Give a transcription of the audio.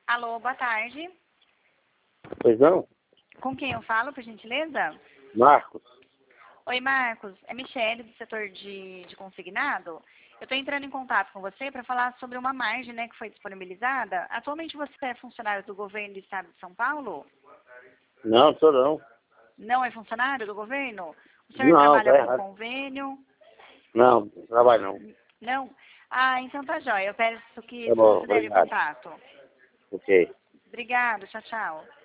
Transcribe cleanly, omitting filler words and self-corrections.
Alô, boa tarde. Pois não? Com quem eu falo, por gentileza? Marcos. Oi, Marcos. É Michele, do setor de consignado. Eu estou entrando em contato com você para falar sobre uma margem, né, que foi disponibilizada. Atualmente você é funcionário do governo do estado de São Paulo? Não, sou não. Não é funcionário do governo? O senhor Não, trabalha tá com errado. convênio? Não, trabalho não. Não? Ah, então tá jóia. Eu peço que Tá bom, desconsidere o obrigado. contato. Ok. Obrigada. Tchau, tchau.